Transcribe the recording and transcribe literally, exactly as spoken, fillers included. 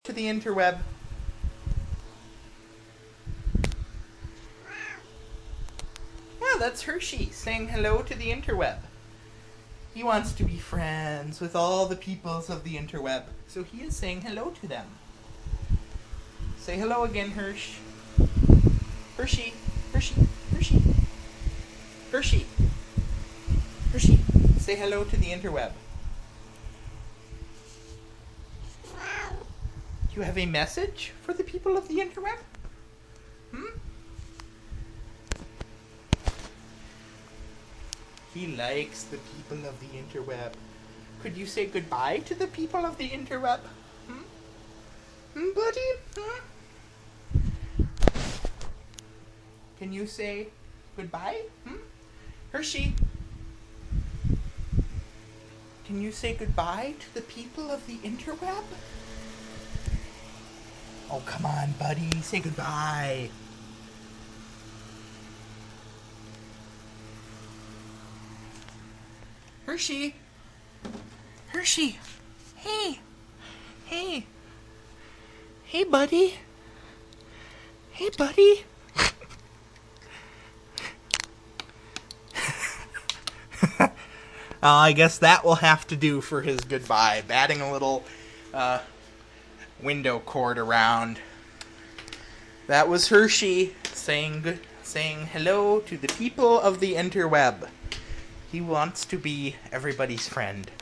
To the interweb. Yeah, that's Hershey saying hello to the interweb. He wants to be friends with all the peoples of the interweb, so he is saying hello to them. Say hello again, Hersh. Hershey, Hershey, Hershey, Hershey, Hershey. Say hello to the interweb. You have a message for the people of the interweb? Hmm? He likes the people of the interweb. Could you say goodbye to the people of the interweb? Hmm? Hmm, buddy? Hmm? Can you say goodbye? Hmm? Hershey? Can you say goodbye to the people of the interweb? Oh, come on, buddy. Say goodbye. Hershey. Hershey. Hey. Hey. Hey, buddy. Hey, buddy. Uh, I guess that will have to do for his goodbye. Batting a little uh, window cord around. That was Hershey saying good, saying hello to the people of the interweb. He wants to be everybody's friend.